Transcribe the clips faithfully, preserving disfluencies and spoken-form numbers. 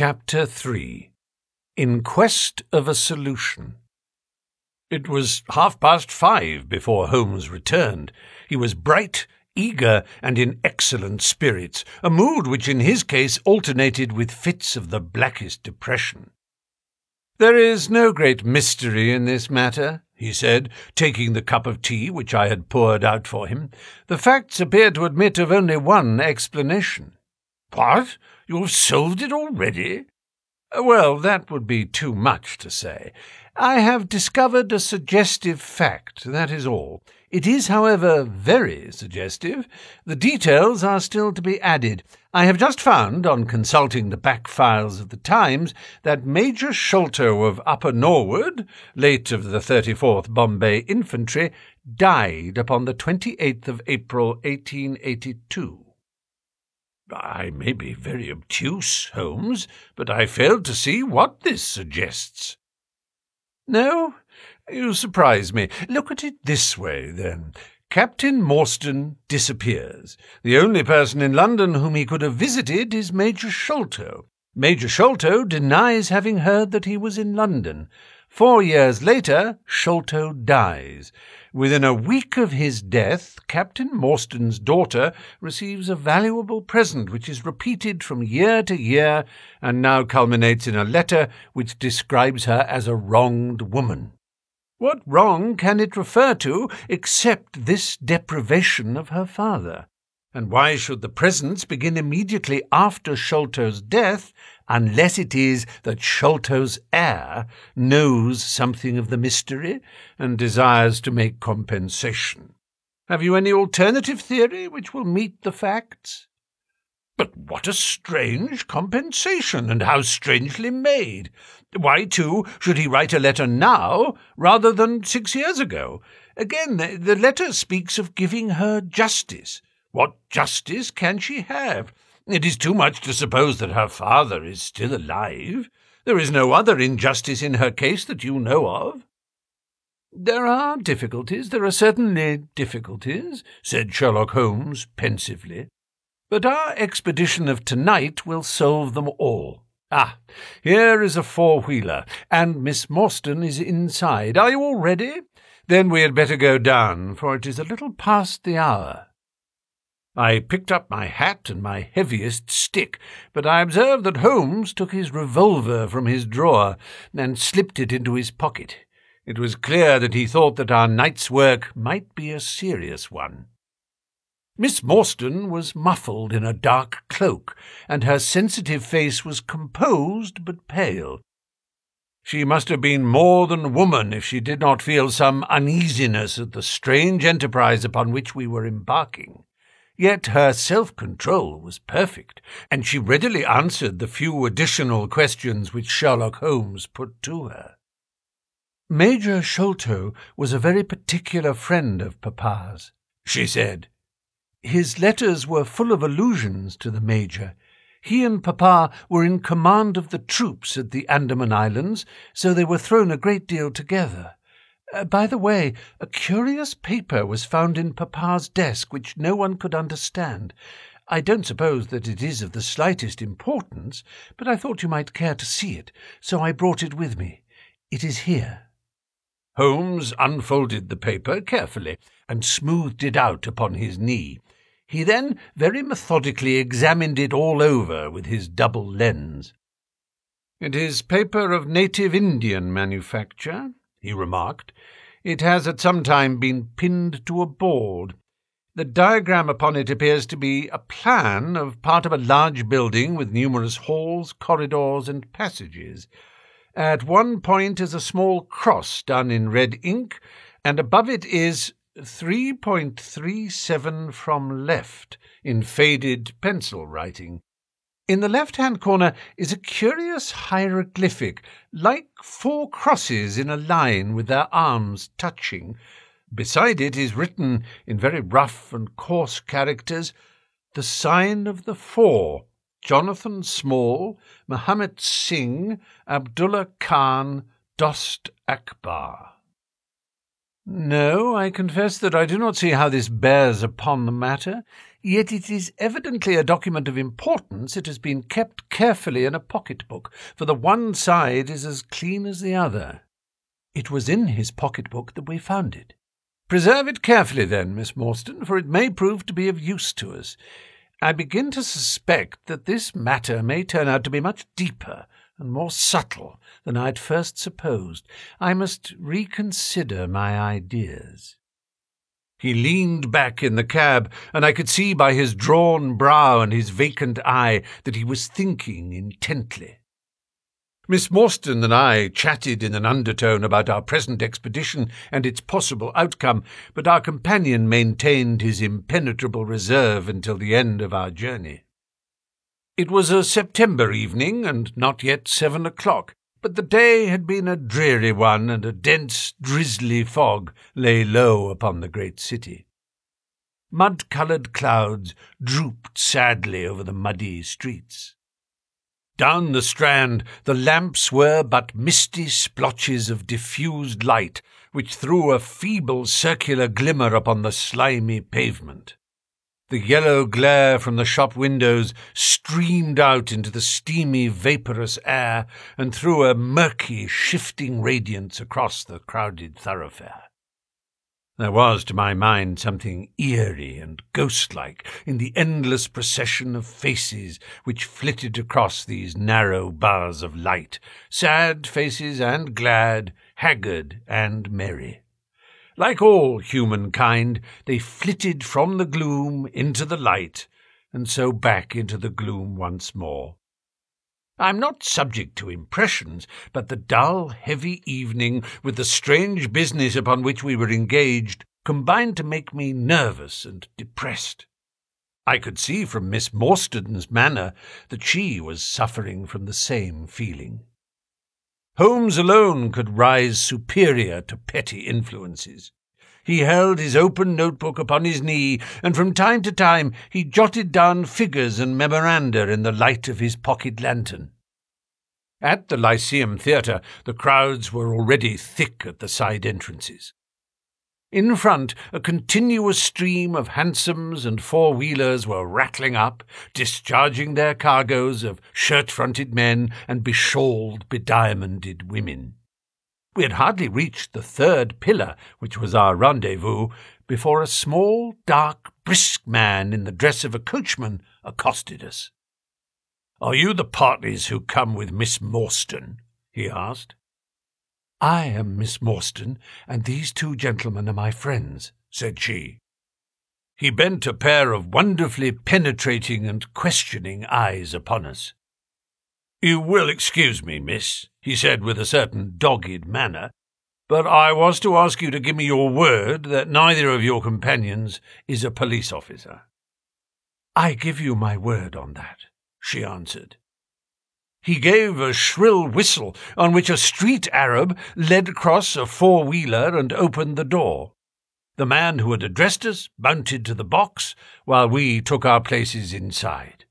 Chapter three. In Quest of a Solution. It was half past five before Holmes returned. He was bright, eager, and in excellent spirits, a mood which in his case alternated with fits of the blackest depression. "There is no great mystery in this matter," he said, taking the cup of tea which I had poured out for him. "The facts appear to admit of only one explanation." "What? You have solved it already?" "Well, that would be too much to say. I have discovered a suggestive fact, that is all. It is, however, very suggestive. The details are still to be added. I have just found, on consulting the back files of the Times, that Major Sholto of Upper Norwood, late of the thirty-fourth Bombay Infantry, died upon the twenty-eighth of April, eighteen eighty-two. I may be very obtuse, Holmes, but I fail to see what this suggests." "No? You surprise me. Look at it this way, then. Captain Morstan disappears. The only person in London whom he could have visited is Major Sholto. Major Sholto denies having heard that he was in London. Four years later, Sholto dies. Within a week of his death, Captain Morstan's daughter receives a valuable present which is repeated from year to year and now culminates in a letter which describes her as a wronged woman. What wrong can it refer to except this deprivation of her father? And why should the presents begin immediately after Sholto's death, unless it is that Sholto's heir knows something of the mystery and desires to make compensation? Have you any alternative theory which will meet the facts?" "But what a strange compensation, and how strangely made! Why, too, should he write a letter now rather than six years ago? Again, the letter speaks of giving her justice. What justice can she have? It is too much to suppose that her father is still alive. There is no other injustice in her case that you know of." "There are difficulties, there are certainly difficulties," said Sherlock Holmes pensively. "But our expedition of tonight will solve them all. Ah, here is a four-wheeler, and Miss Morstan is inside. Are you all ready? Then we had better go down, for it is a little past the hour." I picked up my hat and my heaviest stick, but I observed that Holmes took his revolver from his drawer and slipped it into his pocket. It was clear that he thought that our night's work might be a serious one. Miss Morstan was muffled in a dark cloak, and her sensitive face was composed but pale. She must have been more than woman if she did not feel some uneasiness at the strange enterprise upon which we were embarking. Yet her self-control was perfect, and she readily answered the few additional questions which Sherlock Holmes put to her. "Major Sholto was a very particular friend of Papa's," she said. "His letters were full of allusions to the Major. He and Papa were in command of the troops at the Andaman Islands, so they were thrown a great deal together. Uh, by the way, a curious paper was found in Papa's desk which no one could understand. I don't suppose that it is of the slightest importance, but I thought you might care to see it, so I brought it with me. It is here." Holmes unfolded the paper carefully and smoothed it out upon his knee. He then very methodically examined it all over with his double lens. "It is paper of native Indian manufacture," he remarked. "It has at some time been pinned to a board. The diagram upon it appears to be a plan of part of a large building with numerous halls, corridors, and passages. At one point is a small cross done in red ink, and above it is three point three seven from left in faded pencil writing. In the left-hand corner is a curious hieroglyphic, like four crosses in a line with their arms touching. Beside it is written, in very rough and coarse characters, 'The sign of the four, Jonathan Small, Mohammed Singh, Abdullah Khan, Dost Akbar.'" "No, I confess that I do not see how this bears upon the matter, yet it is evidently a document of importance. It has been kept carefully in a pocket-book, for the one side is as clean as the other. It was in his pocket-book that we found it. Preserve it carefully, then, Miss Morstan, for it may prove to be of use to us. I begin to suspect that this matter may turn out to be much deeper and more subtle than I had first supposed. I must reconsider my ideas." He leaned back in the cab, and I could see by his drawn brow and his vacant eye that he was thinking intently. Miss Morstan and I chatted in an undertone about our present expedition and its possible outcome, but our companion maintained his impenetrable reserve until the end of our journey. It was a September evening, and not yet seven o'clock, but the day had been a dreary one, and a dense, drizzly fog lay low upon the great city. Mud-coloured clouds drooped sadly over the muddy streets. Down the Strand the lamps were but misty splotches of diffused light, which threw a feeble circular glimmer upon the slimy pavement. The yellow glare from the shop windows streamed out into the steamy, vaporous air, and threw a murky, shifting radiance across the crowded thoroughfare. There was, to my mind, something eerie and ghost-like in the endless procession of faces which flitted across these narrow bars of light, sad faces and glad, haggard and merry. Like all humankind, they flitted from the gloom into the light, and so back into the gloom once more. I am not subject to impressions, but the dull, heavy evening, with the strange business upon which we were engaged, combined to make me nervous and depressed. I could see from Miss Morstan's manner that she was suffering from the same feeling. Holmes alone could rise superior to petty influences. He held his open notebook upon his knee, and from time to time he jotted down figures and memoranda in the light of his pocket lantern. At the Lyceum Theatre the crowds were already thick at the side entrances. In front, a continuous stream of hansoms and four-wheelers were rattling up, discharging their cargoes of shirt-fronted men and beshawled, bediamonded women. We had hardly reached the third pillar, which was our rendezvous, before a small, dark, brisk man in the dress of a coachman accosted us. "Are you the parties who come with Miss Morstan?" he asked. "I am Miss Morstan, and these two gentlemen are my friends," said she. He bent a pair of wonderfully penetrating and questioning eyes upon us. "You will excuse me, miss," he said with a certain dogged manner, "but I was to ask you to give me your word that neither of your companions is a police officer." "I give you my word on that," she answered. He gave a shrill whistle, on which a street Arab led across a four-wheeler and opened the door. The man who had addressed us mounted to the box, while we took our places inside.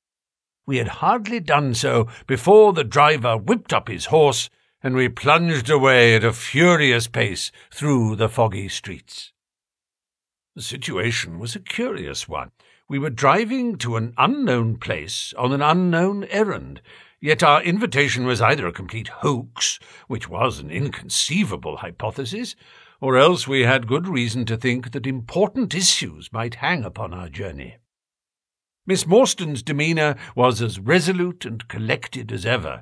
We had hardly done so before the driver whipped up his horse, and we plunged away at a furious pace through the foggy streets. The situation was a curious one. We were driving to an unknown place on an unknown errand, yet our invitation was either a complete hoax, which was an inconceivable hypothesis, or else we had good reason to think that important issues might hang upon our journey. Miss Morstan's demeanour was as resolute and collected as ever.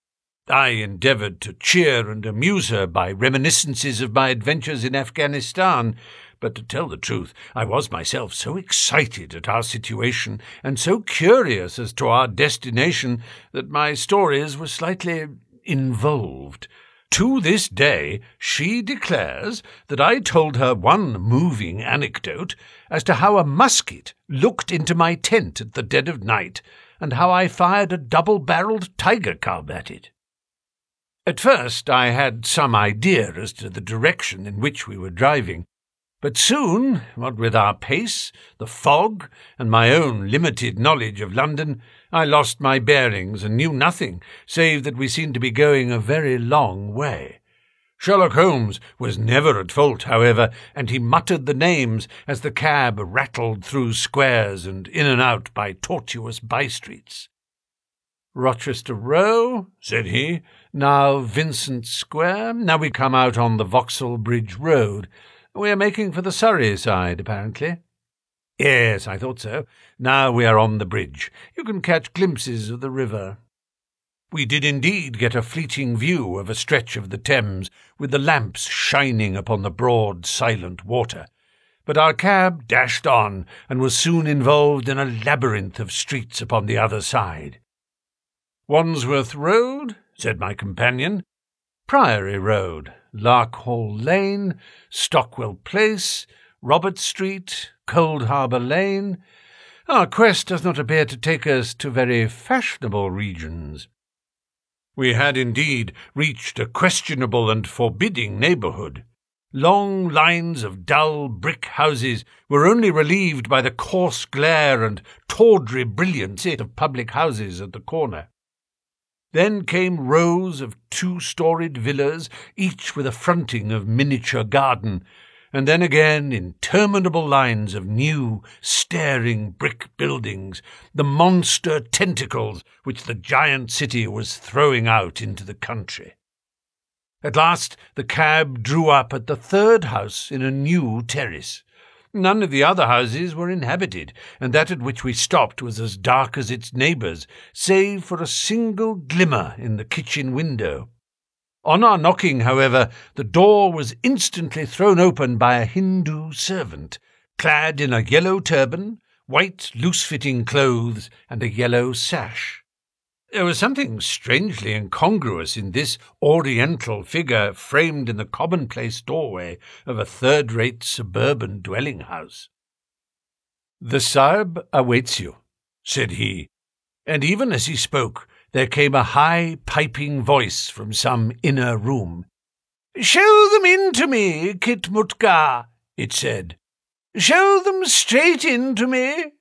I endeavoured to cheer and amuse her by reminiscences of my adventures in Afghanistan, but to tell the truth, I was myself so excited at our situation and so curious as to our destination that my stories were slightly involved. To this day she declares that I told her one moving anecdote as to how a musket looked into my tent at the dead of night, and how I fired a double-barrelled tiger cub at it. At first I had some idea as to the direction in which we were driving, but soon, what with our pace, the fog, and my own limited knowledge of London, I lost my bearings and knew nothing, save that we seemed to be going a very long way. Sherlock Holmes was never at fault, however, and he muttered the names as the cab rattled through squares and in and out by tortuous by-streets. "Rochester Row," said he, "now Vincent Square. Now we come out on the Vauxhall Bridge Road. We are making for the Surrey side, apparently." "Yes, I thought so. Now we are on the bridge. You can catch glimpses of the river." We did indeed get a fleeting view of a stretch of the Thames, with the lamps shining upon the broad, silent water. But our cab dashed on, and was soon involved in a labyrinth of streets upon the other side. "Wandsworth Road," said my companion. "Priory Road, Larkhall Lane, Stockwell Place, Robert Street, Cold Harbour Lane. Our quest does not appear to take us to very fashionable regions." We had indeed reached a questionable and forbidding neighbourhood. Long lines of dull brick houses were only relieved by the coarse glare and tawdry brilliancy of public houses at the corner. Then came rows of two-storied villas, each with a fronting of miniature garden, and then again interminable lines of new, staring brick buildings, the monster tentacles which the giant city was throwing out into the country. At last the cab drew up at the third house in a new terrace. None of the other houses were inhabited, and that at which we stopped was as dark as its neighbours, save for a single glimmer in the kitchen window. On our knocking, however, the door was instantly thrown open by a Hindu servant, clad in a yellow turban, white loose-fitting clothes, and a yellow sash. There was something strangely incongruous in this oriental figure framed in the commonplace doorway of a third-rate suburban dwelling-house. "The Sahib awaits you," said he, and even as he spoke, there came a high, piping voice from some inner room. "Show them in to me, Kitmutka," it said. "Show them straight in to me."